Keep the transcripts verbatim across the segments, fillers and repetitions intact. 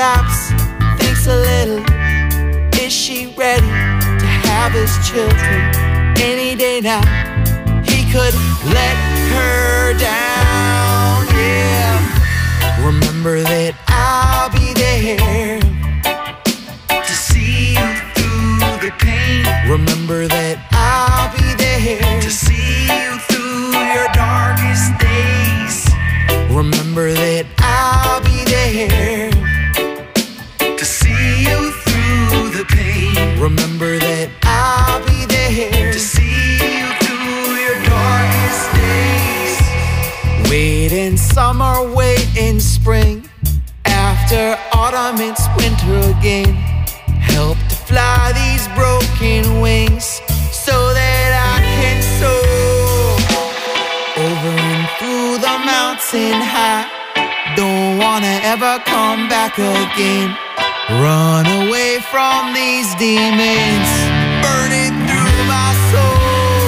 stops, thinks a little. Is she ready to have his children? Any day now, he could let her down, yeah. Remember that I'll be there to see you through the pain. Remember that I'll be there to see you through your darkest days. Remember that I'll be there to see you through the pain. Remember that I'll be there to see you through your darkest days. Wait in summer, wait in spring. After autumn, it's winter again. Help to fly these broken wings so that I can soar over and through the mountain high. Don't wanna ever come back again. Run away from these demons burning through my soul.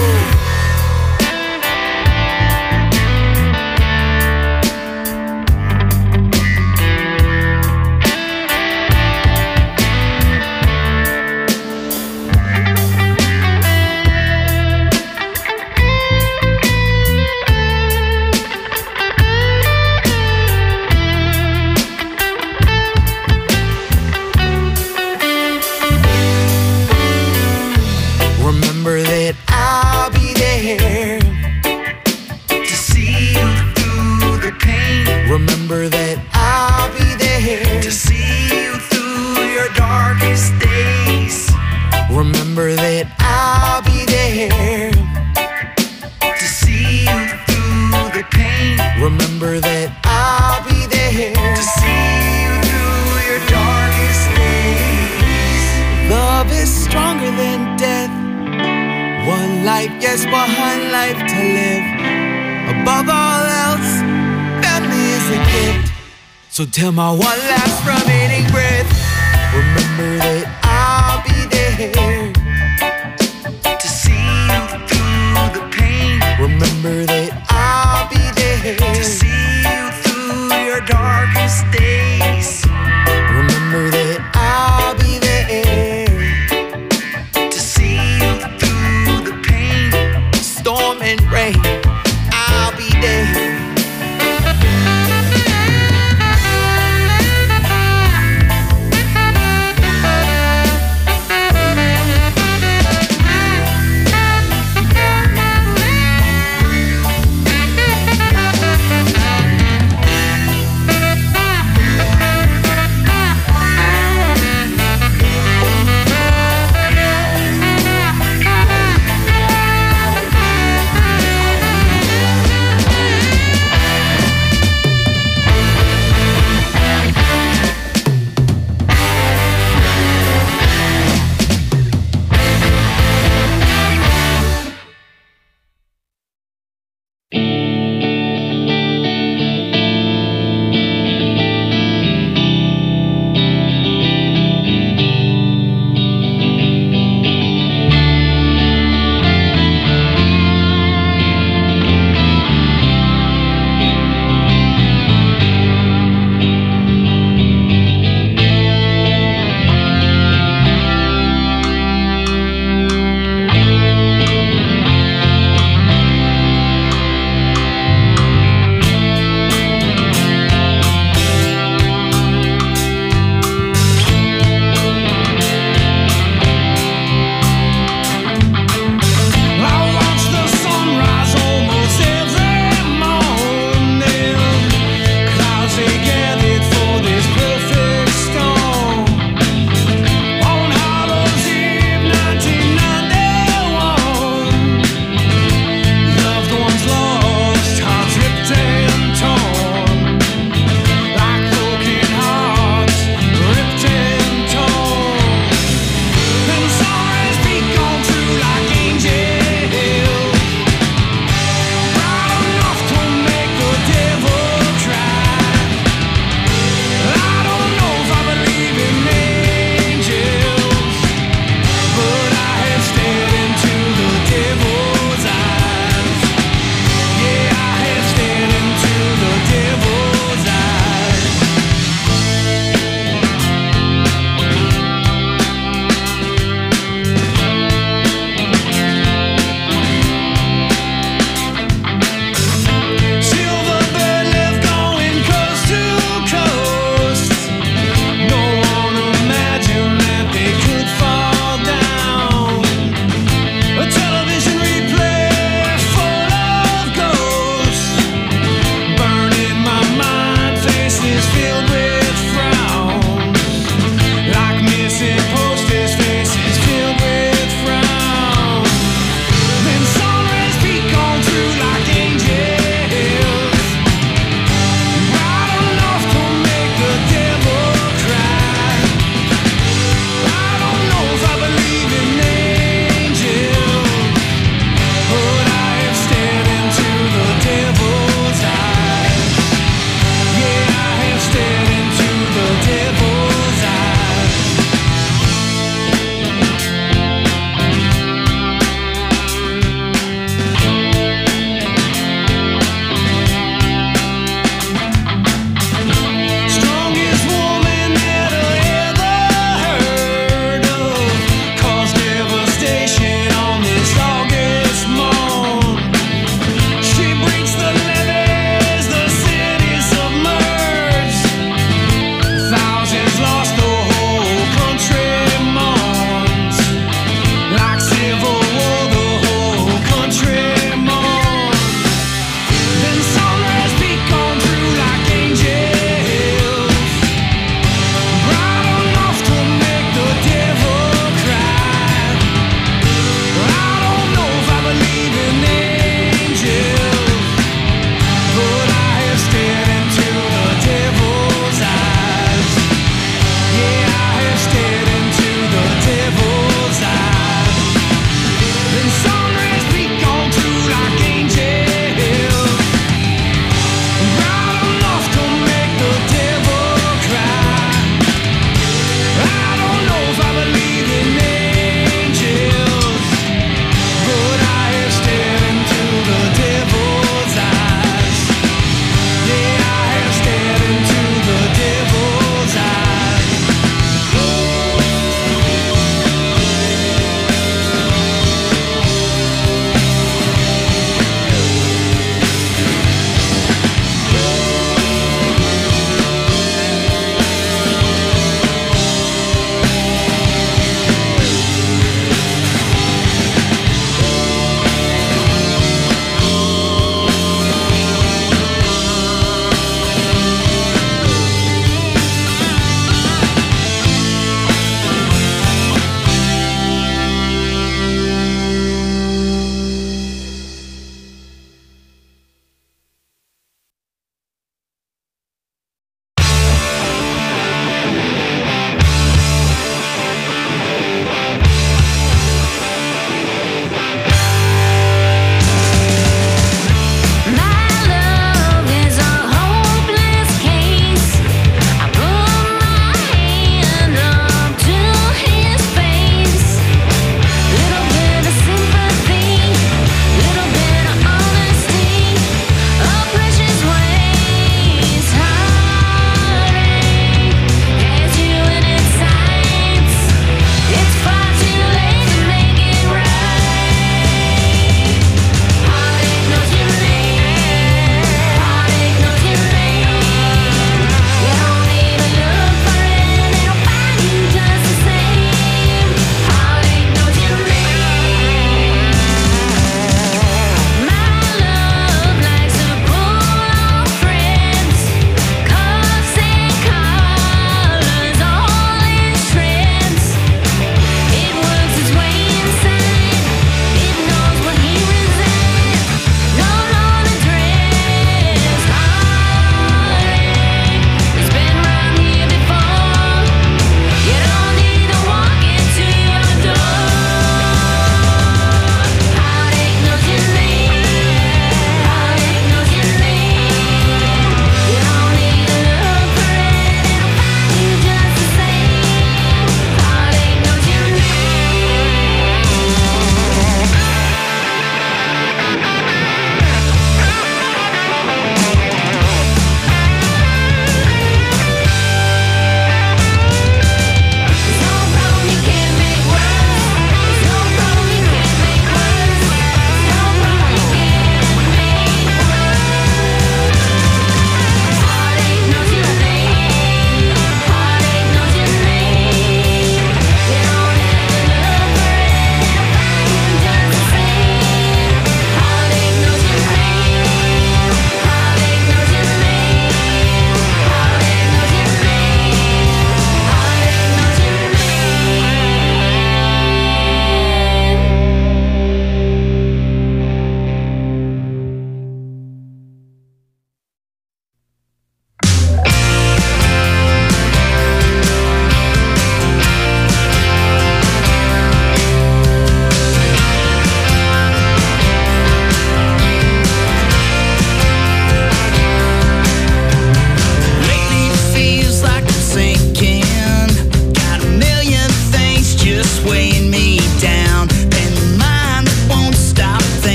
Remember that I'll be there to see you through the pain. Remember that I'll be there to see you through your darkest days. Remember that I'll be there to see you through the pain. Remember that I'll be there to see you through your darkest days. Love is stronger than death. One life, yes, one life to live. Above all else, family is a gift. So till my one last remaining breath, remember that I'll be there to see you through the pain. Remember that I'll be there to see you through your darkest days. Remember that I'll be there to see you through the pain, storm and rain. I'll be there.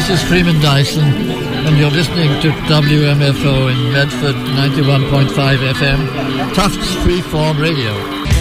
This is Freeman Dyson, and you're listening to W M F O in Medford, ninety-one point five F M, Tufts Freeform Radio.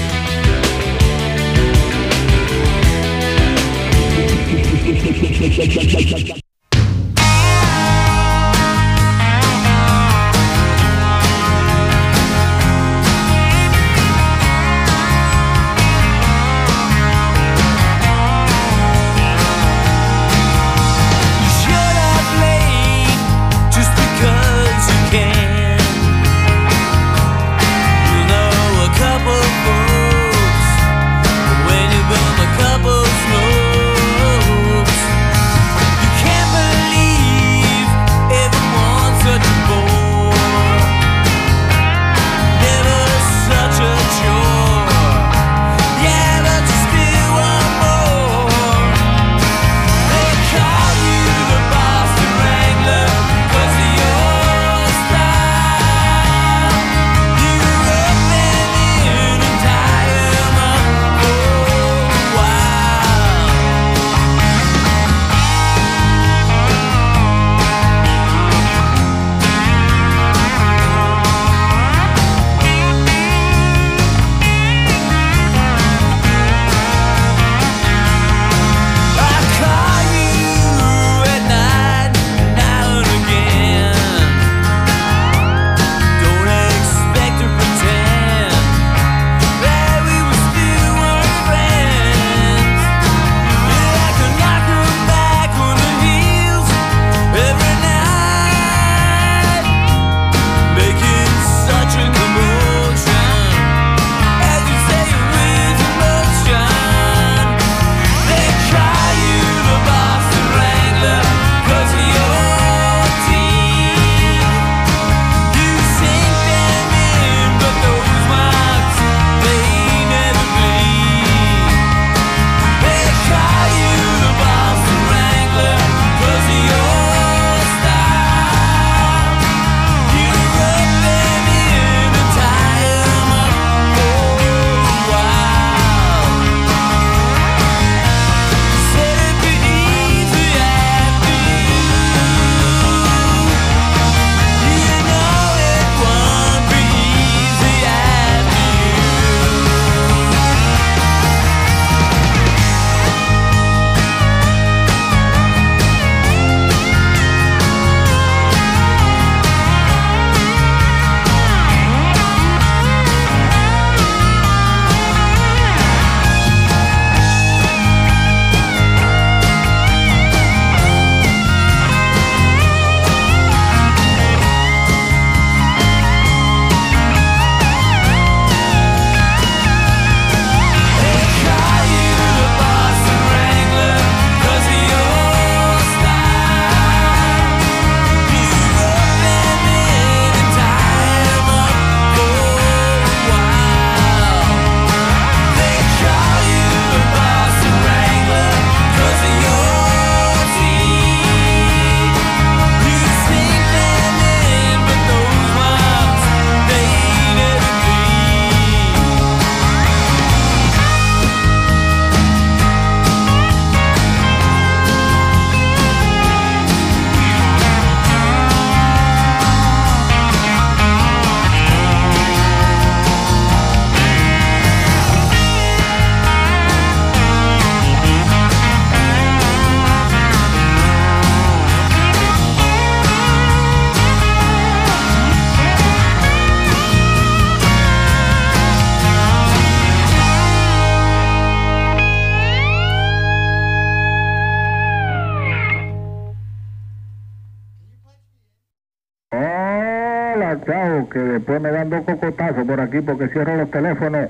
Chao, que después me dan dos cocotazos por aquí porque cierro los teléfonos.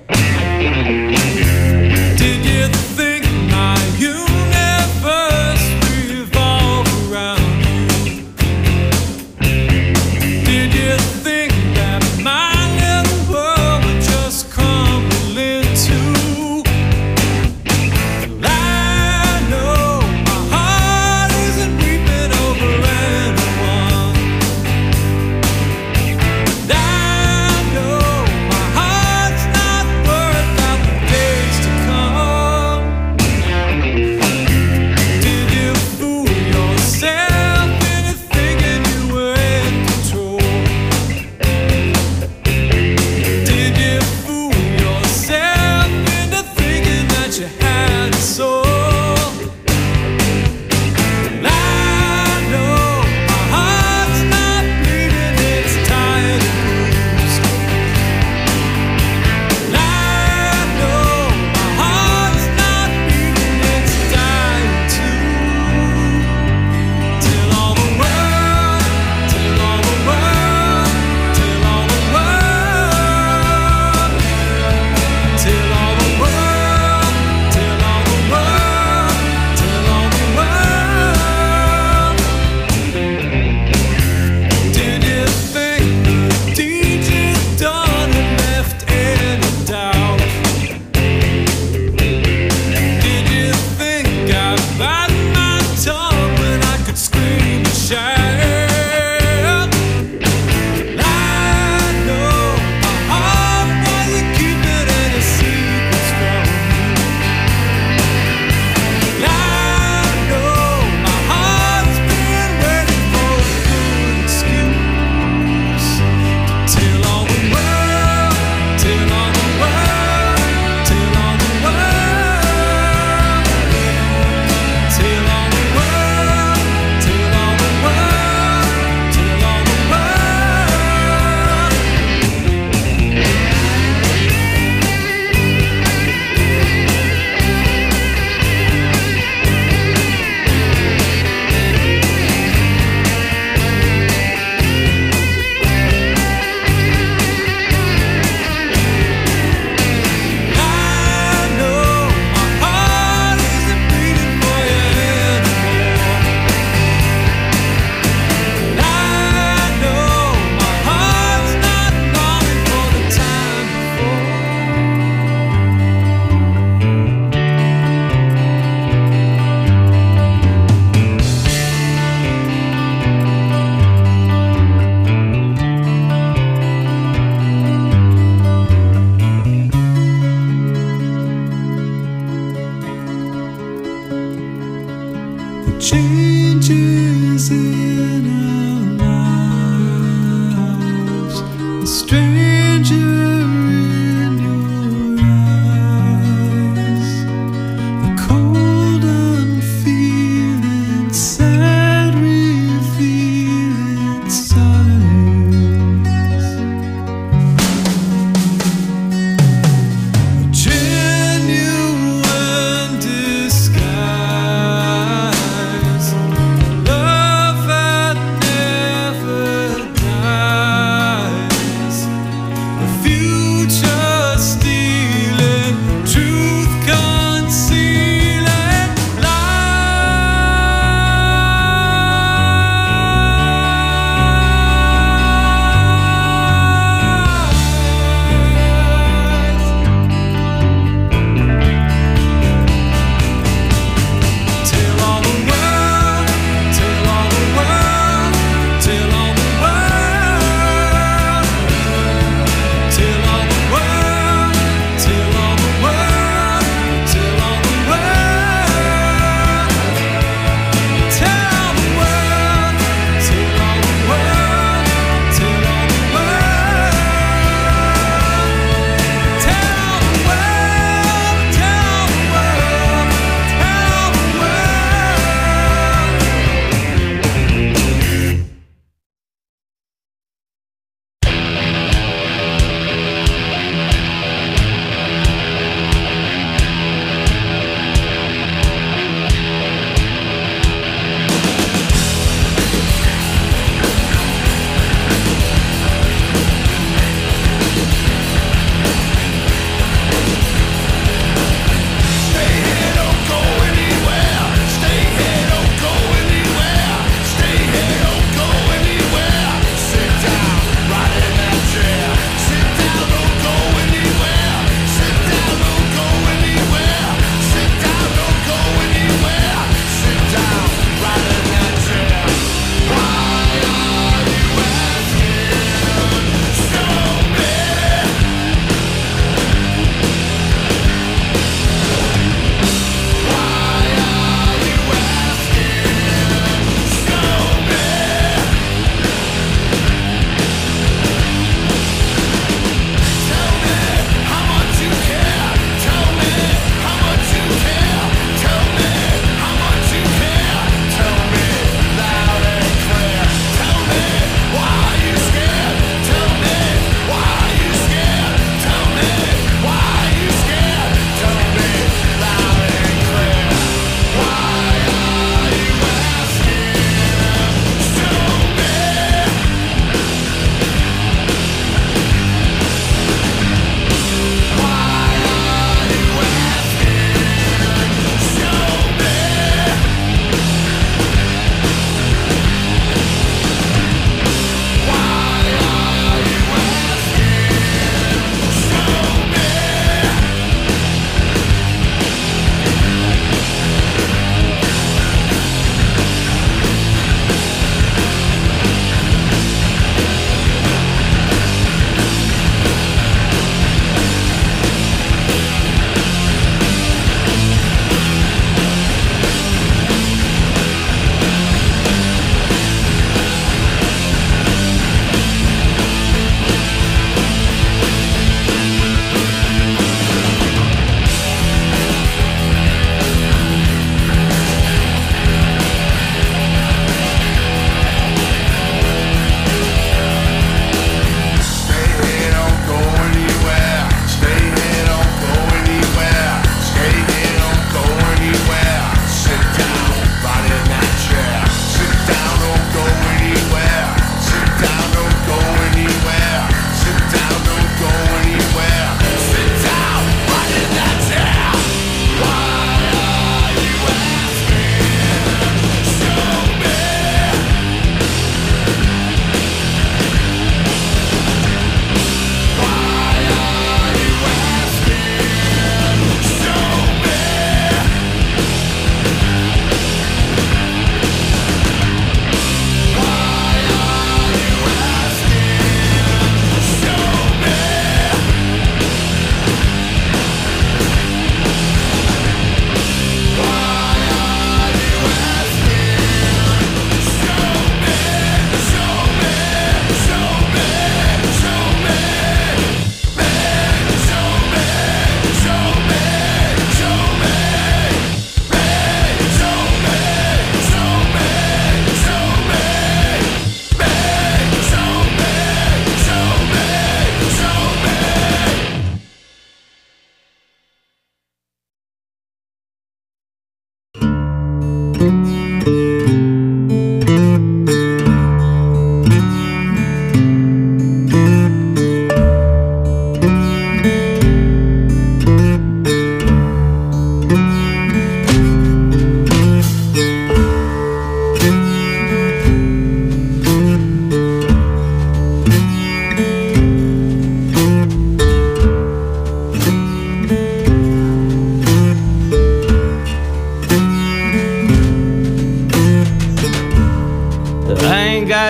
Did you think my universe revolved around you? Did you think that my little world would just crumble into? Well, I know my heart isn't weeping over anyone, and I know my heart's not worth out the days to come. changes in our lives, a stranger in your eyes, the cold unfeeling, sad revealing silence, a genuine disguise, love that never dies,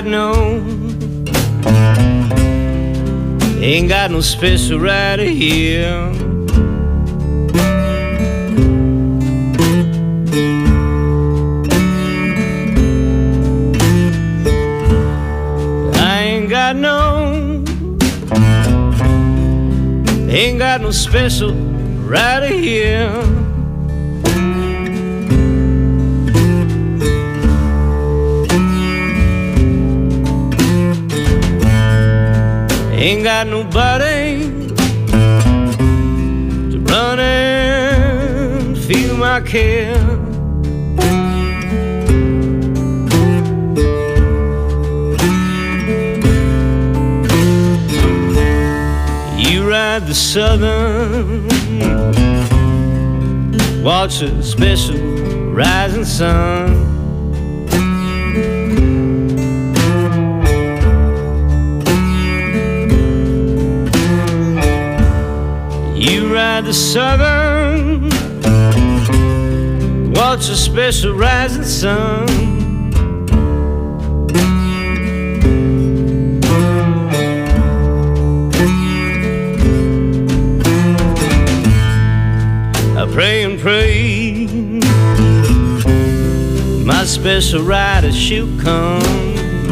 got no, ain't got no special rider here. I ain't got no, ain't got no special rider here. Ain't got nobody to run and feel my care. You ride the Southern, watch a special rising sun. You ride the Southern, watch a special rising sun. I pray and pray my special rider she'll come.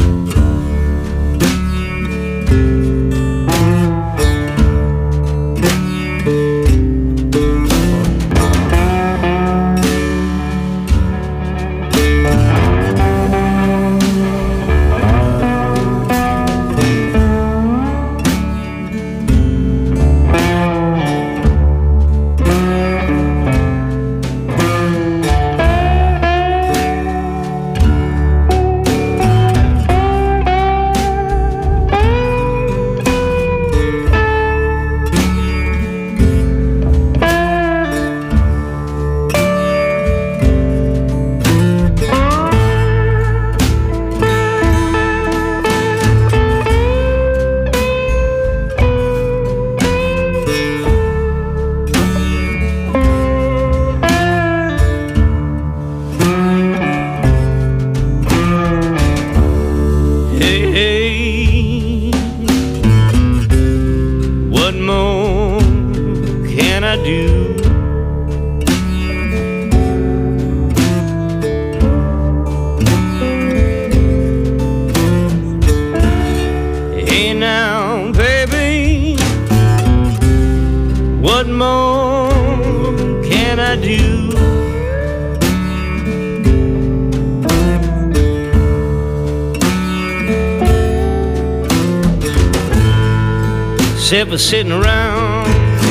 Except for sitting around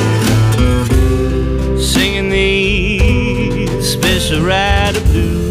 singing these special rider blues.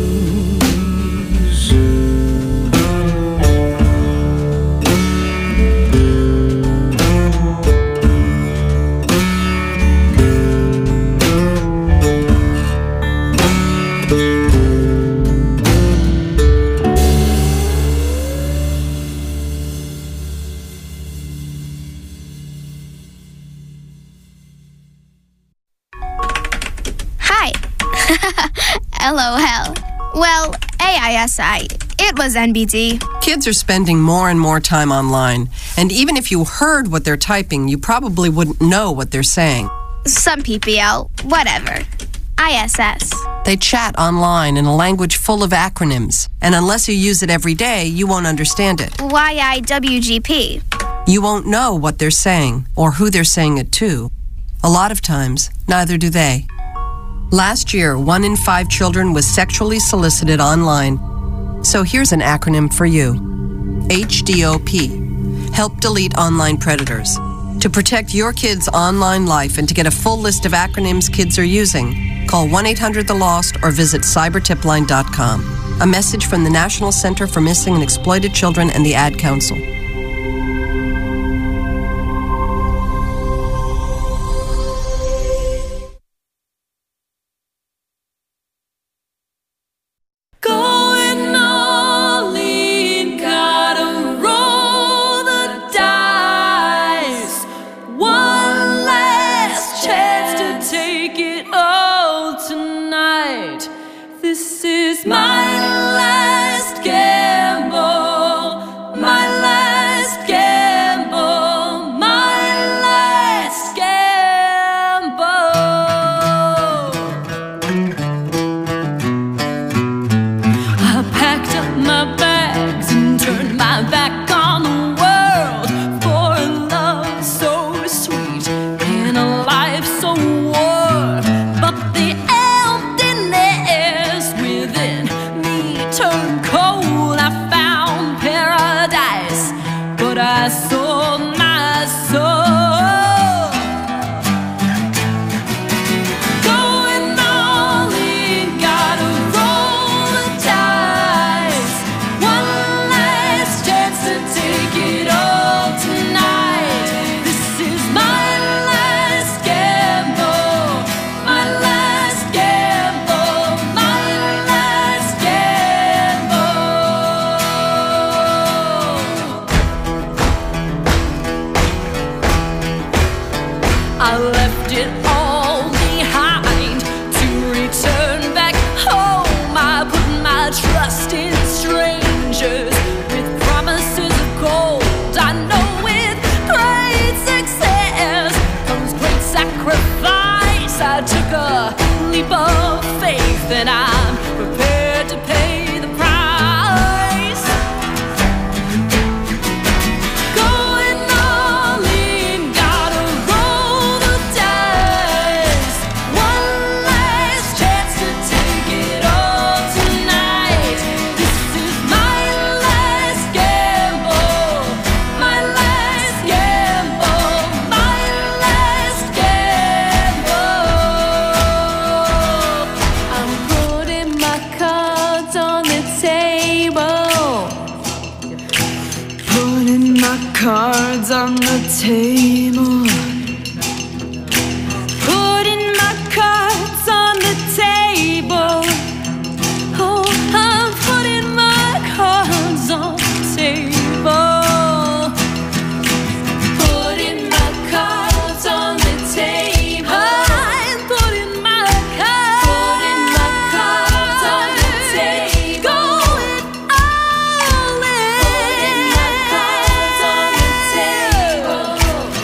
LOL. Well, A I S I. It was N B D. Kids are spending more and more time online, and even if you heard what they're typing, you probably wouldn't know what they're saying. Some P P L, whatever. I S S. They chat online in a language full of acronyms, and unless you use it every day, you won't understand it. Y I W G P. You won't know what they're saying or who they're saying it to. A lot of times, neither do they. Last year, one in five children was sexually solicited online. So here's an acronym for you. H D O P. Help delete online predators. To protect your kids' online life and to get a full list of acronyms kids are using, call one eight hundred the lost or visit cyber tip line dot com. A message from the National Center for Missing and Exploited Children and the Ad Council. This is my last gamble. Yes, I took a leap of faith, and I'm prepared to pay the price. Going all in, gotta roll the dice. One last chance to take it all tonight. This is my last gamble, my last gamble, my last gamble. I'm putting my cards on the table, putting my cards on the table, putting my cards on the table. Oh, I'm putting my cards on the table, putting my cards on the table. I'm putting my cards, putting my cards on the table. Going all in, putting my cards on the table.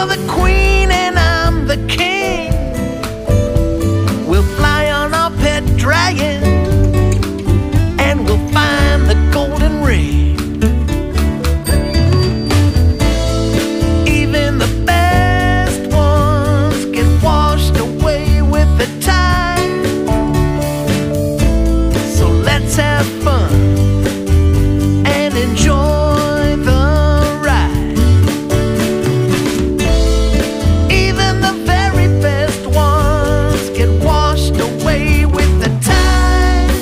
You're the queen and I'm the king. We'll fly on our pet dragon and we'll find the golden ring. Even the best ones get washed away with the tide. So let's have fun and enjoy the ride. Even the very best ones get washed away with the tide.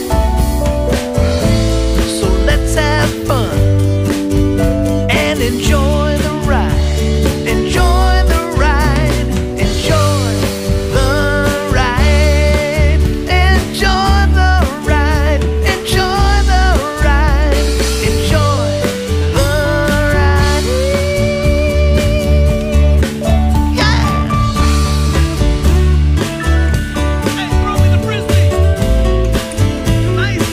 So let's have fun and enjoy the ride. Enjoy the ride. Enjoy the ride. Enjoy the ride. Enjoy the ride. Enjoy the ride. Yeah. Hey, throw me the frisbee. Nice.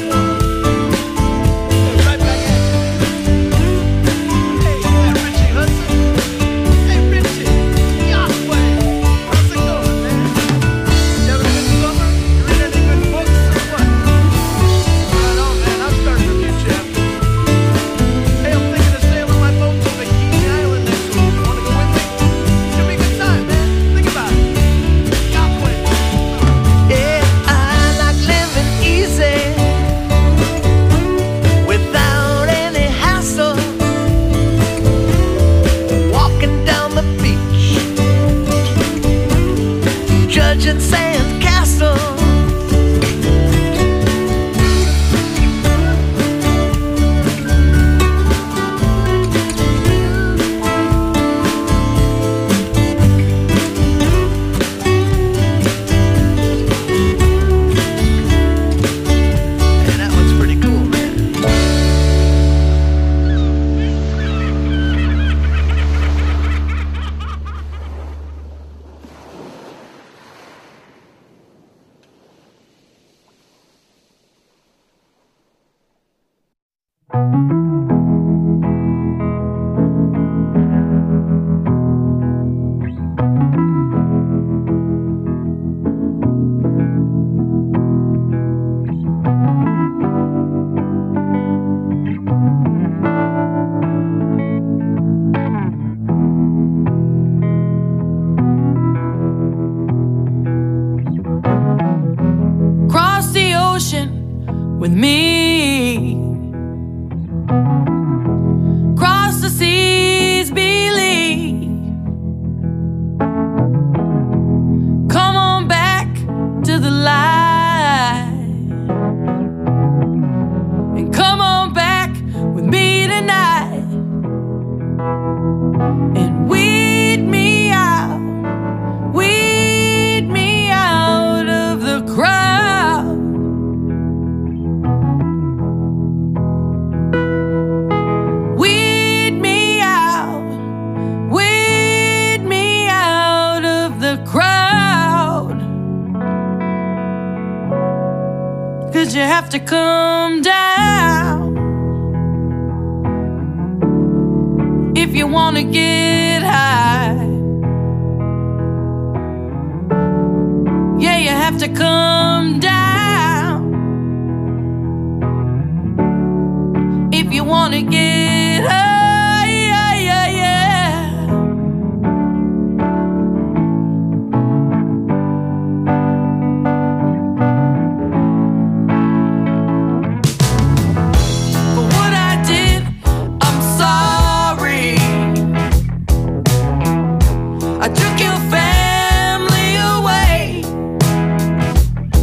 Right back at you. Hey, yeah, Richie Hudson. Hey, Richie. Yahweh. How's it going, man? You having a good summer? You read any good books or what? Right on, man. I'm starting a new chapter. Hey, I'm thinking of sailing my boat to Bikini Island next week. You wanna go with me? Should be a good time, man. Think about it. Yahweh. Yeah, I like living easy without any hassle. Walking down the beach, judging sand castles. And that one's pretty cool, man. Cross the ocean with me. Cross the seas, believe. Come on back to the light. And come on back with me tonight. And weed me out. Weed me out of the crowd. Weed me out. Weed me out of the crowd. 'Cause you have to come down if you wanna get high. Yeah, you have to come down if you wanna get high. Yeah, yeah, yeah. For what I did, I'm sorry. I took your family away.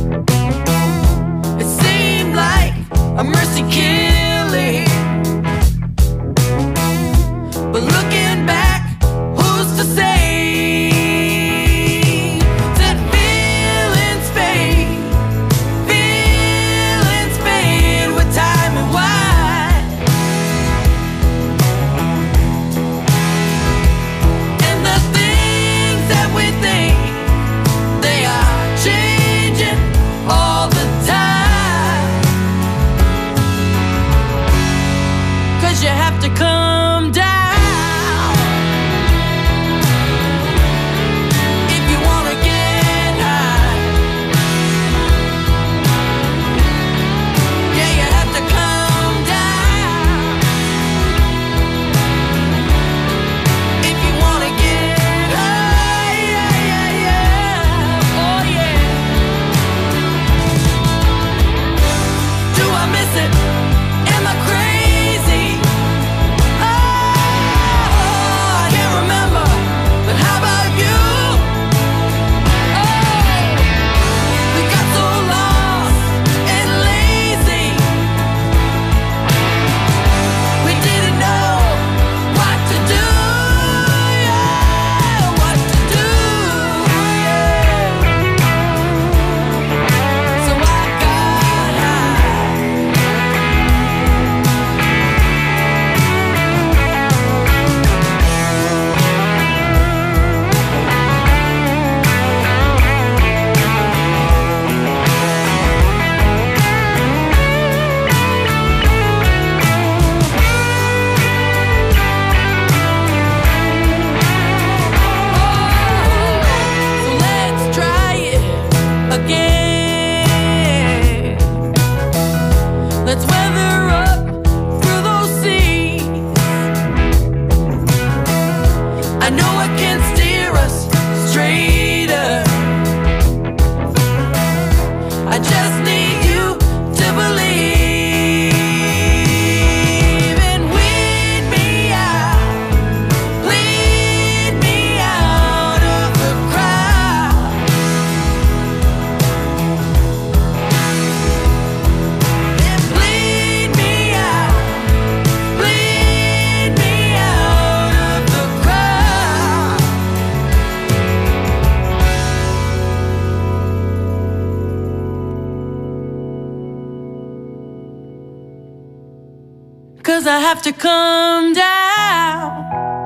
have to come down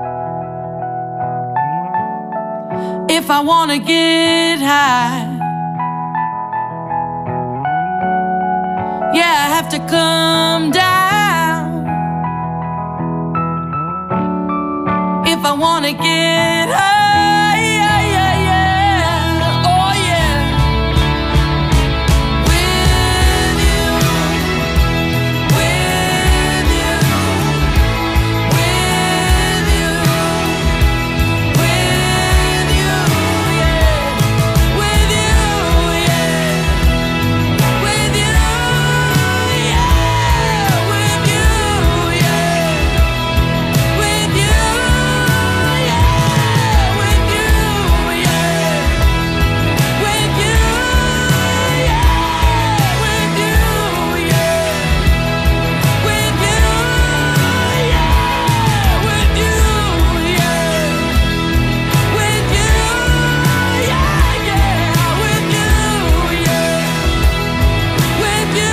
if I wanna get high. Yeah, I have to come down if I wanna get high. Yeah, yeah, yeah. Oh yeah. With you, with you, with you, with you, yeah. With you, yeah. With you, yeah. With you, yeah. With you, yeah. With you, yeah. With you, yeah. With you, yeah. With you, yeah. With you, yeah. With you, yeah, yeah. With you, yeah. With you,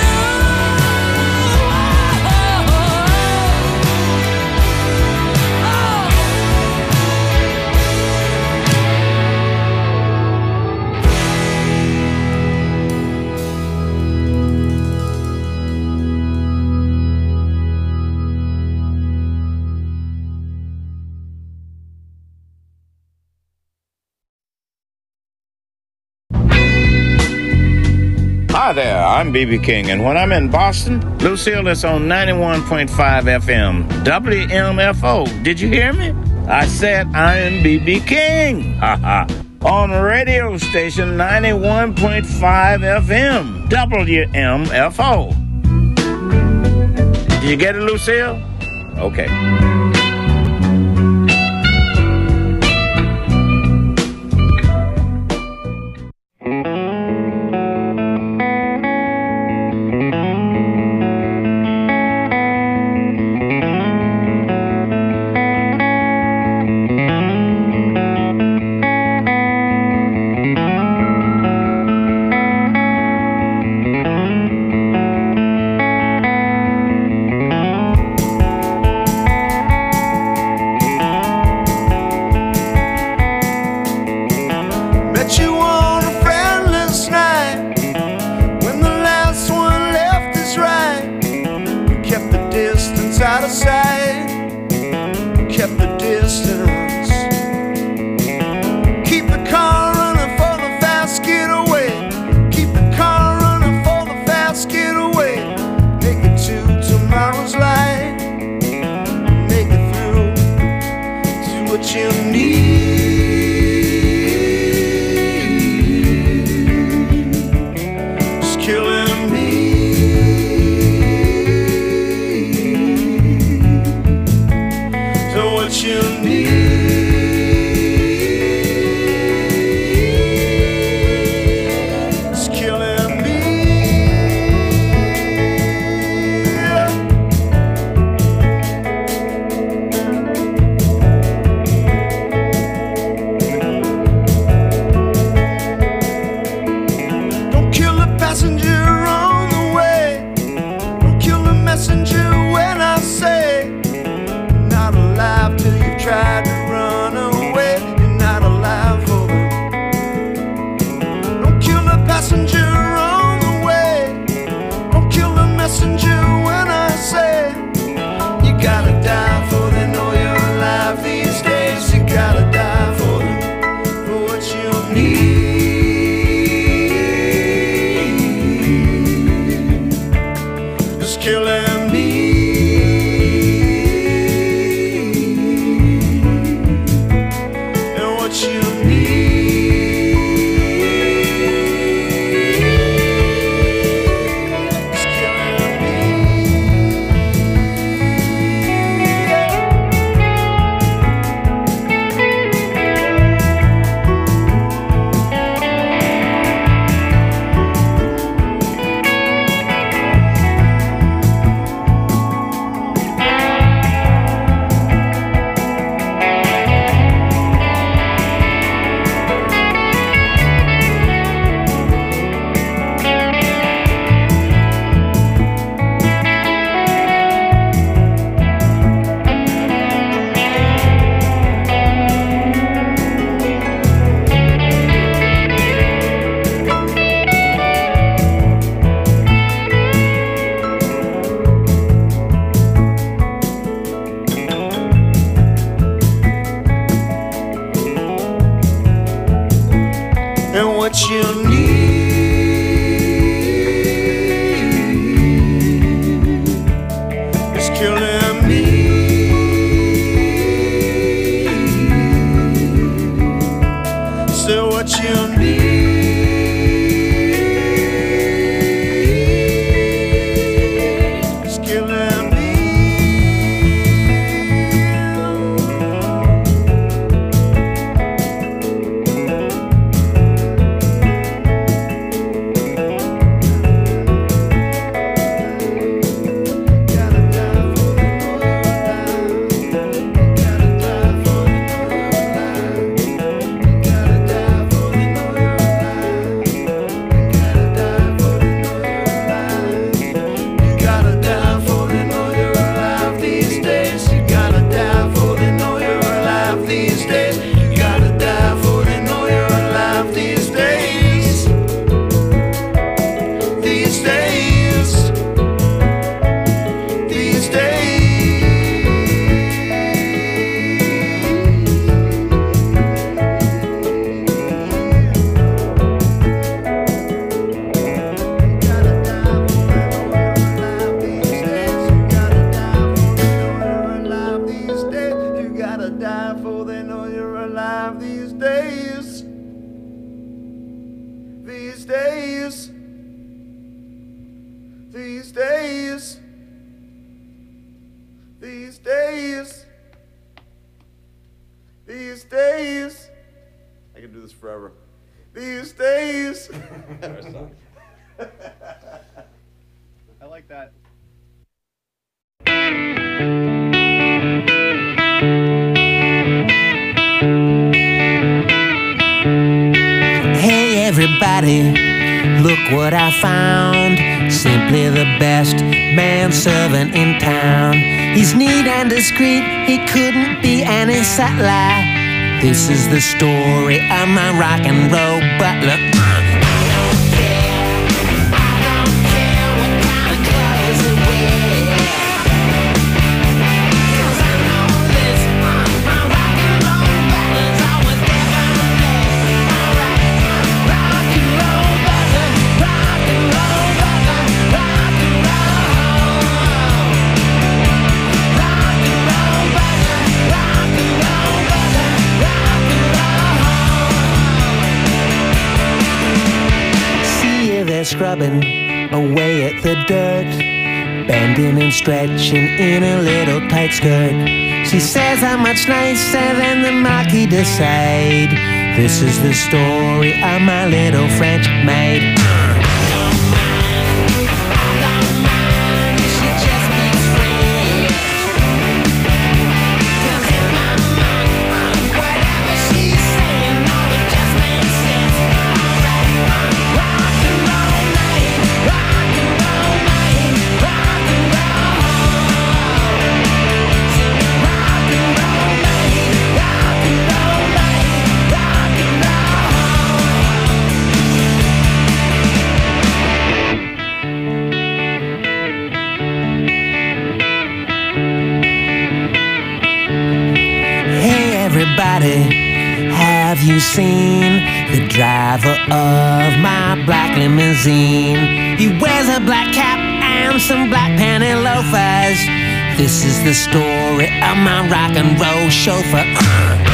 Hi there, I'm B B King, and when I'm in Boston, Lucille is on ninety-one point five F M, W M F O. Did you hear me? I said I'm B B King. Haha. On radio station ninety-one point five F M, W M F O. Did you get it, Lucille? Okay. Met you on a friendless night when the last one left his right. We kept the distance out of sight. Kept the distance. Keep the car running for the fast getaway. Keep the car running for the fast getaway. Make it to tomorrow's light. Make it through to what you need. It's killing me. So what you need. It's killing me. this forever. These days. I like that. Hey everybody, look what I found. Simply the best manservant in town. He's neat and discreet, he couldn't be any settler. This is the story of my rock and roll butler. Scrubbing away at the dirt, bending and stretching in a little tight skirt. She says I'm much nicer than the Marquis de Sade. This is the story of my little French maid. Have you seen the driver of my black limousine? He wears a black cap and some black panty loafers. This is the story of my rock and roll chauffeur.